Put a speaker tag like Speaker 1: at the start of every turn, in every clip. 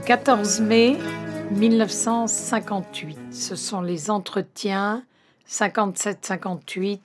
Speaker 1: 14 mai 1958, ce sont les entretiens 57-58,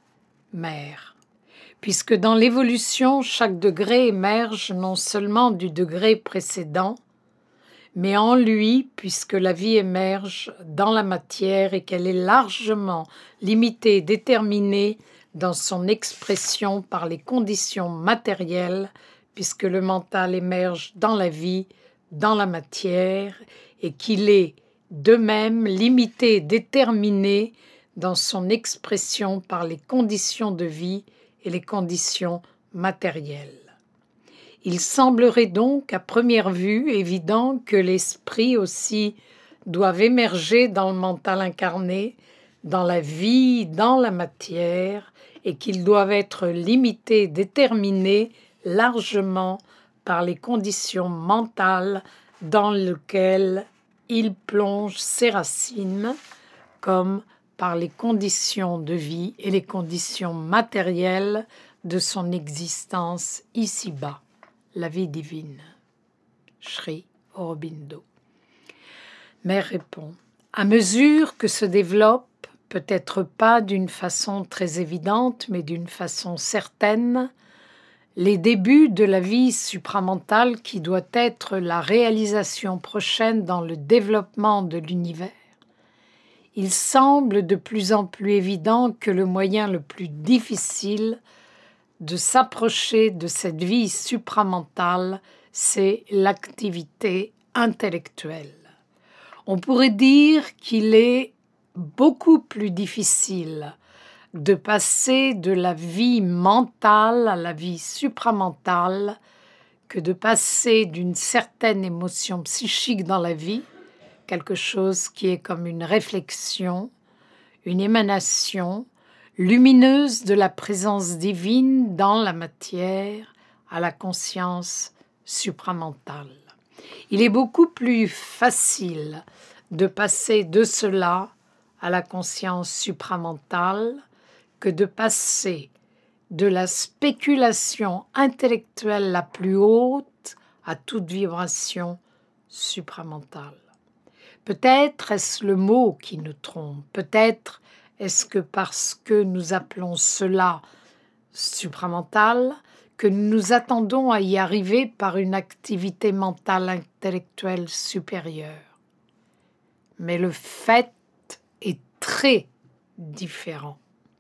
Speaker 1: mère. Puisque dans l'évolution, chaque degré émerge non seulement du degré précédent, mais en lui, puisque la vie émerge dans la matière et qu'elle est largement limitée, déterminée dans son expression par les conditions matérielles, puisque le mental émerge dans la vie, dans la matière, et qu'il est de même limité, déterminé dans son expression par les conditions de vie et les conditions matérielles. Il semblerait donc à première vue évident que l'esprit aussi doive émerger dans le mental incarné, dans la vie, dans la matière, et qu'ils doivent être limités, déterminés largement par les conditions mentales dans lesquelles il plonge ses racines, comme par les conditions de vie et les conditions matérielles de son existence ici-bas. La vie divine. Sri Aurobindo. Mère répond, à mesure que se développe, peut-être pas d'une façon très évidente, mais d'une façon certaine, les débuts de la vie supramentale qui doit être la réalisation prochaine dans le développement de l'univers, il semble de plus en plus évident que le moyen le plus difficile de s'approcher de cette vie supramentale, c'est l'activité intellectuelle. On pourrait dire qu'il est beaucoup plus difficile de passer de la vie mentale à la vie supramentale que de passer d'une certaine émotion psychique dans la vie, quelque chose qui est comme une réflexion, une émanation, lumineuse de la présence divine dans la matière à la conscience supramentale. Il est beaucoup plus facile de passer de cela à la conscience supramentale que de passer de la spéculation intellectuelle la plus haute à toute vibration supramentale. Peut-être est-ce le mot qui nous trompe, peut-être est-ce que parce que nous appelons cela supramental, que nous nous attendons à y arriver par une activité mentale intellectuelle supérieure. Mais le fait est très différent.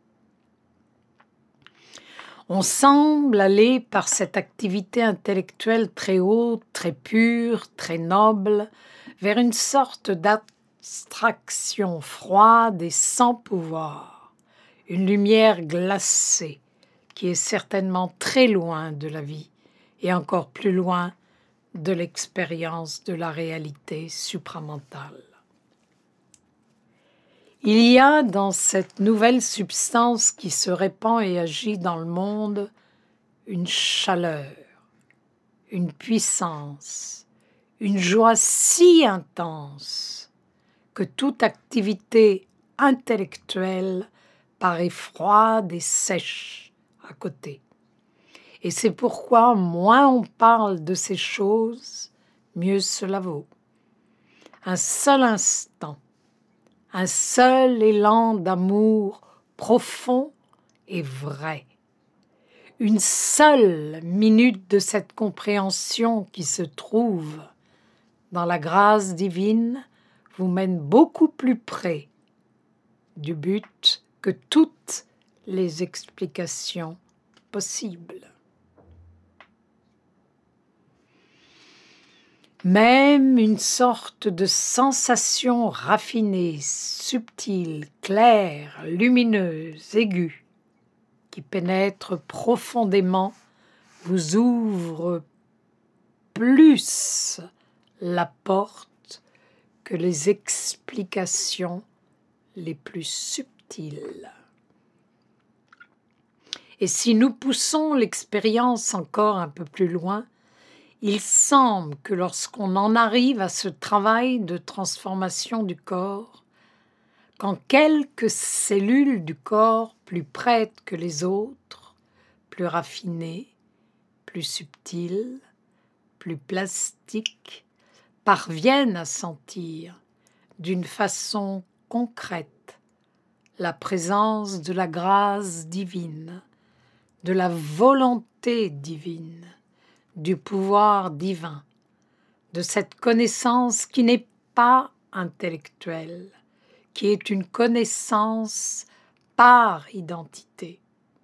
Speaker 1: On semble aller par cette activité intellectuelle très haute, très pure, très noble, vers une sorte d'abstraction froide et sans pouvoir, une lumière glacée qui est certainement très loin de la vie et encore plus loin de l'expérience de la réalité supramentale. Il y a dans cette nouvelle substance qui se répand et agit dans le monde une chaleur, une puissance, une joie si intense que toute activité intellectuelle paraît froide et sèche à côté. Et c'est pourquoi moins on parle de ces choses, mieux cela vaut. Un seul instant, un seul élan d'amour profond et vrai. Une seule minute de cette compréhension qui se trouve dans la grâce divine vous mène beaucoup plus près du but que toutes les explications possibles. Même une sorte de sensation raffinée, subtile, claire, lumineuse, aiguë, qui pénètre profondément, vous ouvre plus la porte que les explications les plus subtiles. Et si nous poussons l'expérience encore un peu plus loin, il semble que lorsqu'on en arrive à ce travail de transformation du corps, quand quelques cellules du corps plus prêtes que les autres, plus raffinées, plus subtiles, plus plastiques, parviennent à sentir d'une façon concrète la présence de la grâce divine, de la volonté divine, du pouvoir divin, de cette connaissance qui n'est pas intellectuelle, qui est une connaissance par identité.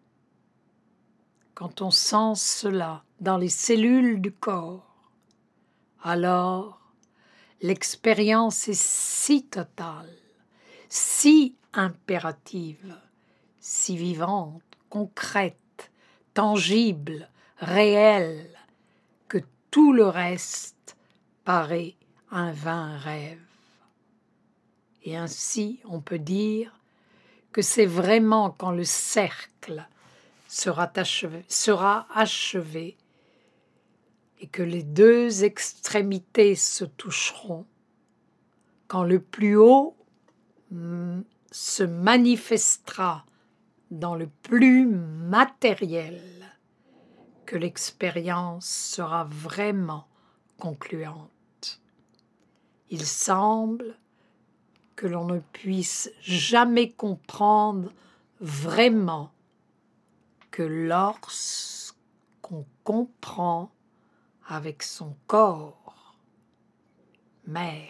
Speaker 1: Quand on sent cela dans les cellules du corps, alors l'expérience est si totale, si impérative, si vivante, concrète, tangible, réelle, que tout le reste paraît un vain rêve. Et ainsi, on peut dire que c'est vraiment quand le cercle sera achevé et que les deux extrémités se toucheront, quand le plus haut se manifestera dans le plus matériel, que l'expérience sera vraiment concluante. Il semble que l'on ne puisse jamais comprendre vraiment que lorsqu'on comprend avec son corps, mère.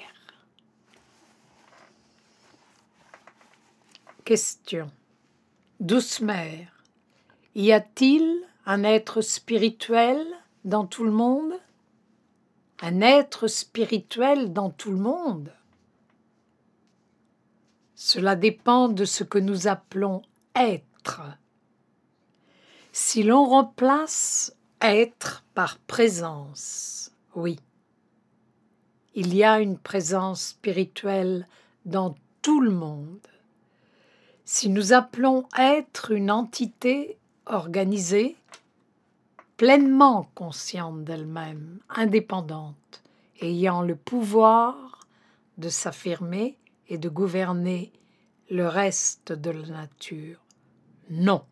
Speaker 1: Question. Douce mère, y a-t-il un être spirituel dans tout le monde? Un être spirituel dans tout le monde? Cela dépend de ce que nous appelons être. Si l'on remplace être par présence, oui, il y a une présence spirituelle dans tout le monde. Si nous appelons être une entité organisée, pleinement consciente d'elle-même, indépendante, ayant le pouvoir de s'affirmer et de gouverner le reste de la nature, non.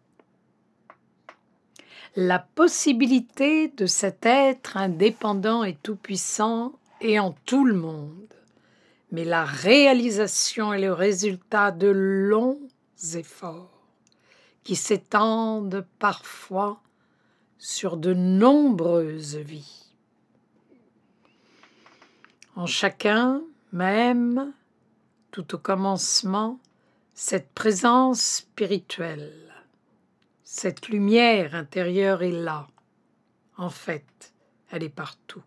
Speaker 1: La possibilité de cet être indépendant et tout-puissant est en tout le monde, mais la réalisation est le résultat de longs efforts qui s'étendent parfois sur de nombreuses vies. En chacun, même, tout au commencement, cette présence spirituelle, cette lumière intérieure est là. En fait, elle est partout.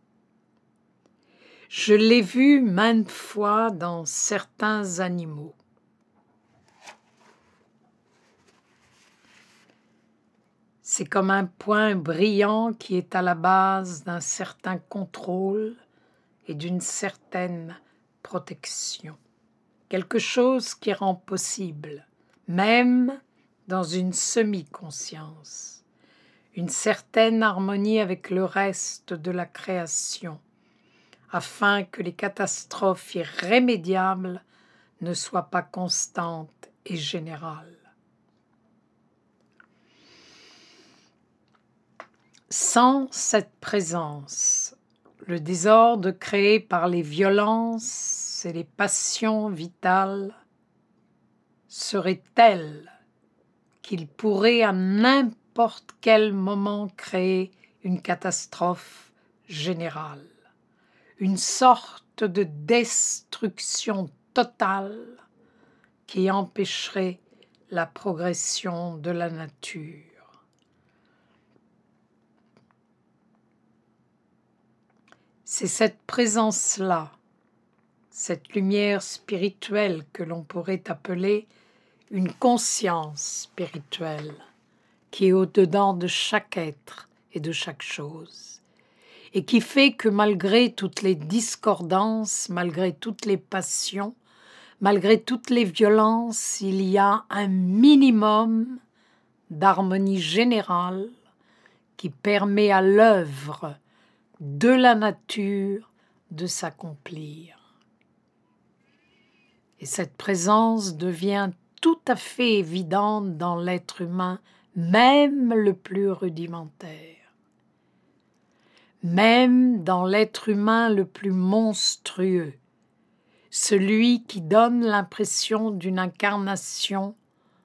Speaker 1: Je l'ai vue maintes fois dans certains animaux. C'est comme un point brillant qui est à la base d'un certain contrôle et d'une certaine protection. Quelque chose qui rend possible, même dans une semi-conscience, une certaine harmonie avec le reste de la création, afin que les catastrophes irrémédiables ne soient pas constantes et générales. Sans cette présence, le désordre créé par les violences et les passions vitales serait tel qu'il pourrait à n'importe quel moment créer une catastrophe générale, une sorte de destruction totale qui empêcherait la progression de la nature. C'est cette présence-là, cette lumière spirituelle que l'on pourrait appeler une conscience spirituelle qui est au-dedans de chaque être et de chaque chose, et qui fait que malgré toutes les discordances, malgré toutes les passions, malgré toutes les violences, il y a un minimum d'harmonie générale qui permet à l'œuvre de la nature de s'accomplir. Et cette présence devient tout à fait évidente dans l'être humain, même le plus rudimentaire. même dans l'être humain le plus monstrueux, celui qui donne l'impression d'une incarnation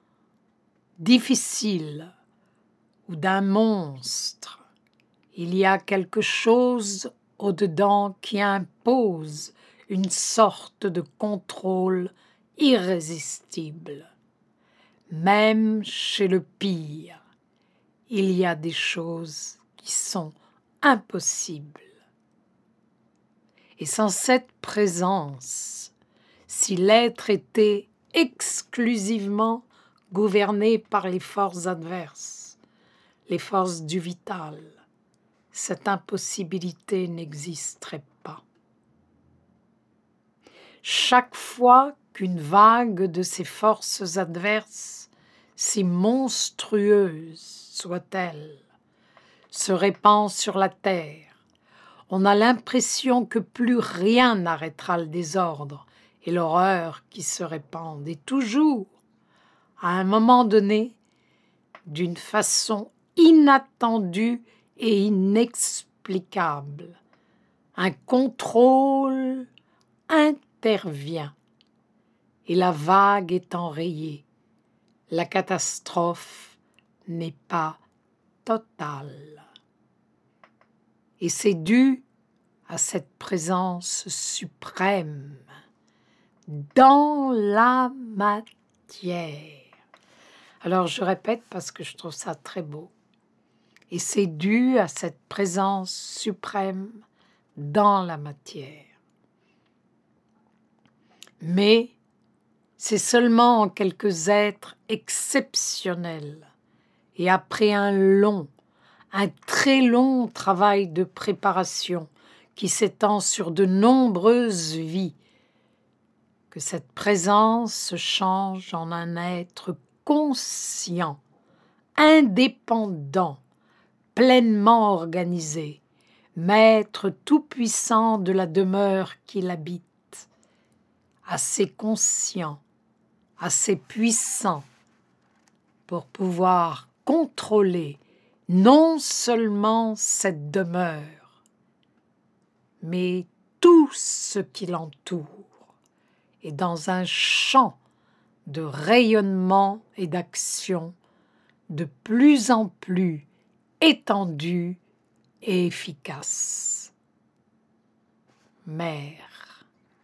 Speaker 1: difficile ou d'un monstre. Il y a quelque chose au-dedans qui impose une sorte de contrôle irrésistible. Même chez le pire, il y a des choses qui sont impossibles. Et sans cette présence, si l'être était exclusivement gouverné par les forces adverses, les forces du vital, cette impossibilité n'existerait pas. Chaque fois qu'une vague de ces forces adverses, si monstrueuse soit-elle, se répand sur la terre, on a l'impression que plus rien n'arrêtera le désordre et l'horreur qui se répandent. Et toujours, à un moment donné, d'une façon inattendue et inexplicable, un contrôle intervient et la vague est enrayée. La catastrophe n'est pas totale. Et c'est dû à cette présence suprême dans la matière. Alors je répète parce que je trouve ça très beau. Et c'est dû à cette présence suprême dans la matière. Mais c'est seulement en quelques êtres exceptionnels et après un très long travail de préparation qui s'étend sur de nombreuses vies, que cette présence se change en un être conscient, indépendant, pleinement organisé, maître tout-puissant de la demeure qu'il habite, assez conscient, assez puissant pour pouvoir contrôler non seulement cette demeure, mais tout ce qui l'entoure, et dans un champ de rayonnement et d'action de plus en plus étendu et efficace. Mère.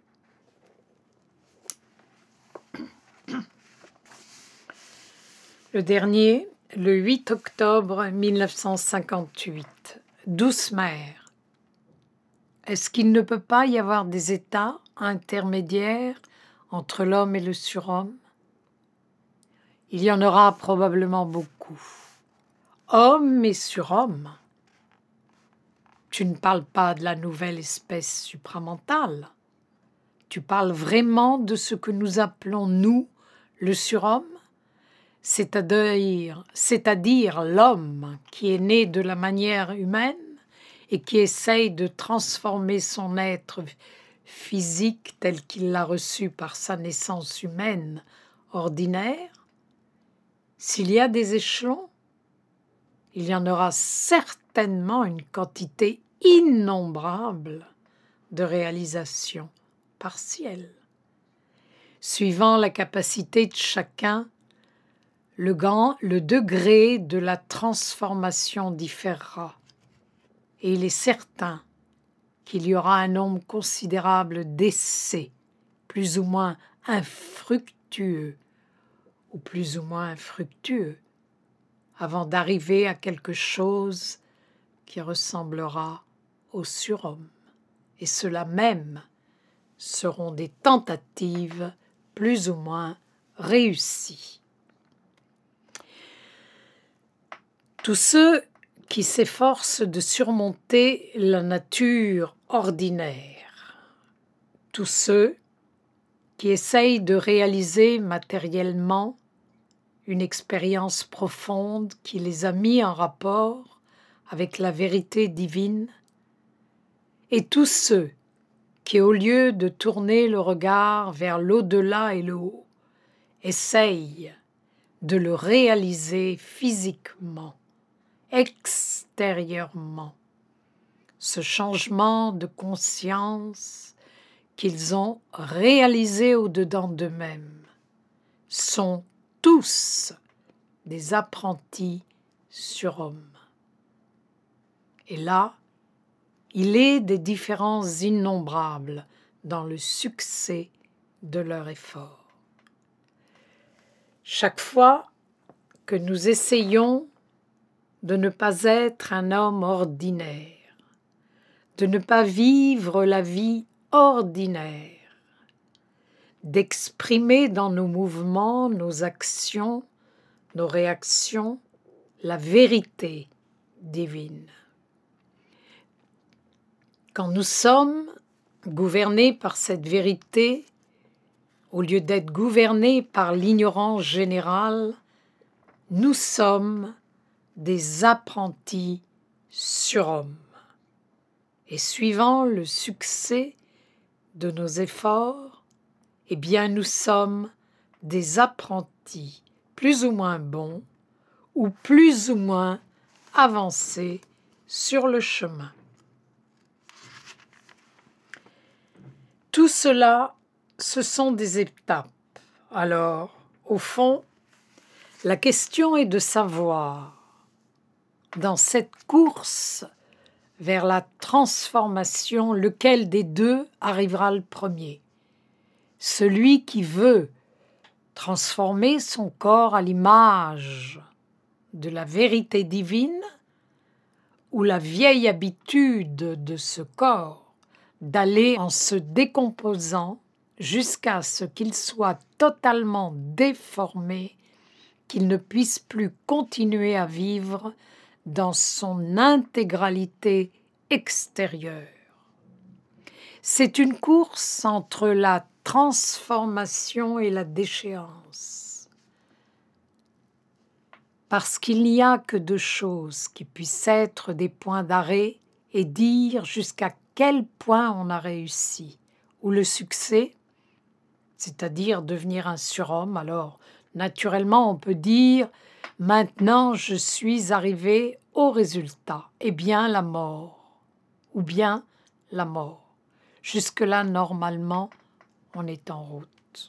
Speaker 1: Le dernier, le 8 octobre 1958. Douce mère. Est-ce qu'il ne peut pas y avoir des états intermédiaires entre l'homme et le surhomme? Il y en aura probablement beaucoup. Homme et surhomme. Tu ne parles pas de la nouvelle espèce supramentale. Tu parles vraiment de ce que nous appelons, nous, le surhomme, c'est-à-dire l'homme qui est né de la manière humaine et qui essaye de transformer son être physique tel qu'il l'a reçu par sa naissance humaine ordinaire. S'il y a des échelons, il y en aura certainement une quantité innombrable de réalisations partielles. Suivant la capacité de chacun, le degré de la transformation différera. Et il est certain qu'il y aura un nombre considérable d'essais, plus ou moins infructueux, ou plus ou moins infructueux, avant d'arriver à quelque chose qui ressemblera au surhomme. Et ceux-là même seront des tentatives plus ou moins réussies. Tous ceux qui s'efforcent de surmonter la nature ordinaire, tous ceux qui essayent de réaliser matériellement une expérience profonde qui les a mis en rapport avec la vérité divine, et tous ceux qui, au lieu de tourner le regard vers l'au-delà et le haut, essayent de le réaliser physiquement, extérieurement, ce changement de conscience qu'ils ont réalisé au-dedans d'eux-mêmes, sont tous des apprentis surhommes. Et là, il est des différences innombrables dans le succès de leur effort. Chaque fois que nous essayons de ne pas être un homme ordinaire, de ne pas vivre la vie ordinaire, d'exprimer dans nos mouvements, nos actions, nos réactions, la vérité divine. Quand nous sommes gouvernés par cette vérité, au lieu d'être gouvernés par l'ignorance générale, nous sommes des apprentis surhommes. Et suivant le succès de nos efforts, eh bien nous sommes des apprentis plus ou moins bons ou plus ou moins avancés sur le chemin. Tout cela, ce sont des étapes. Alors, au fond, la question est de savoir, dans cette course vers la transformation, lequel des deux arrivera le premier. Celui qui veut transformer son corps à l'image de la vérité divine, ou la vieille habitude de ce corps d'aller en se décomposant jusqu'à ce qu'il soit totalement déformé, qu'il ne puisse plus continuer à vivre dans son intégralité extérieure. C'est une course entre la transformation et la déchéance. Parce qu'il n'y a que deux choses qui puissent être des points d'arrêt et dire jusqu'à quel point on a réussi, ou le succès, c'est-à-dire devenir un surhomme. Alors, naturellement, on peut dire « maintenant je suis arrivé au résultat », eh bien la mort, ou bien la mort. Jusque-là, normalement, on est en route.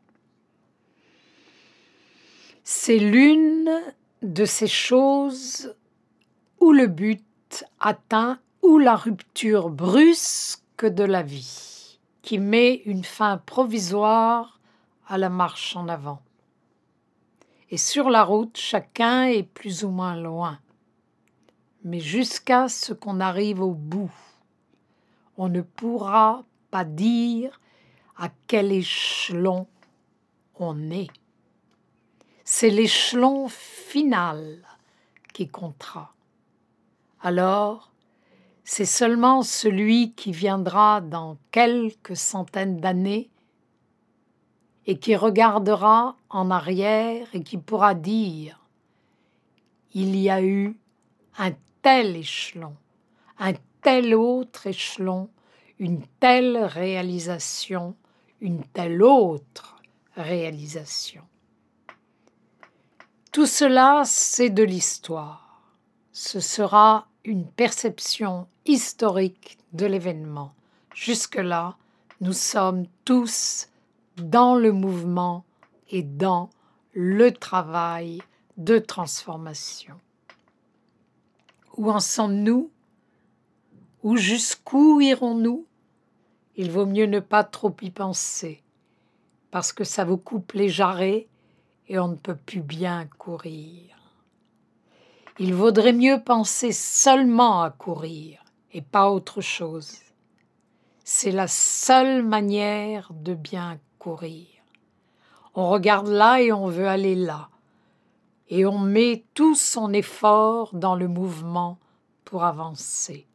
Speaker 1: C'est l'une de ces choses où le but atteint ou la rupture brusque de la vie, qui met une fin provisoire à la marche en avant. Et sur la route, chacun est plus ou moins loin. Mais jusqu'à ce qu'on arrive au bout, on ne pourra pas dire à quel échelon on est. C'est l'échelon final qui comptera. Alors, c'est seulement celui qui viendra dans quelques centaines d'années et qui regardera en arrière et qui pourra dire « il y a eu un tel échelon, un tel autre échelon, une telle réalisation, une telle autre réalisation. » Tout cela, c'est de l'histoire. Ce sera une perception historique de l'événement. Jusque-là, nous sommes tous dans le mouvement et dans le travail de transformation. Où en sommes-nous? Ou jusqu'où irons-nous? Il vaut mieux ne pas trop y penser, parce que ça vous coupe les jarrets et on ne peut plus bien courir. Il vaudrait mieux penser seulement à courir et pas autre chose. C'est la seule manière de bien courir. On regarde là et on veut aller là. Et on met tout son effort dans le mouvement pour avancer.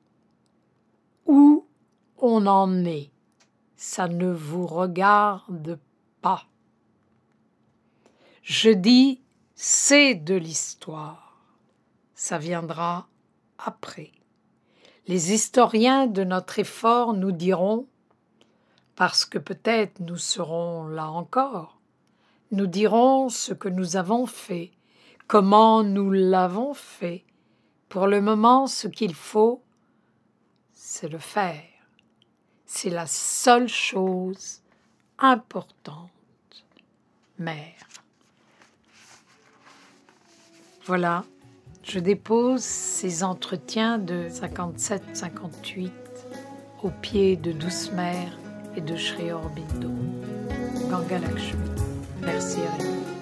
Speaker 1: Où on en est, ça ne vous regarde pas. Je dis, c'est de l'histoire. Ça viendra après. Les historiens de notre effort nous diront, parce que peut-être nous serons là encore, nous dirons ce que nous avons fait, comment nous l'avons fait. Pour le moment, ce qu'il faut, c'est le faire. C'est la seule chose importante, mère. Voilà, je dépose ces entretiens de 57-58 au pied de Douce Mère et de Sri Aurobindo. Ganga Lakshmi. Merci Rémi.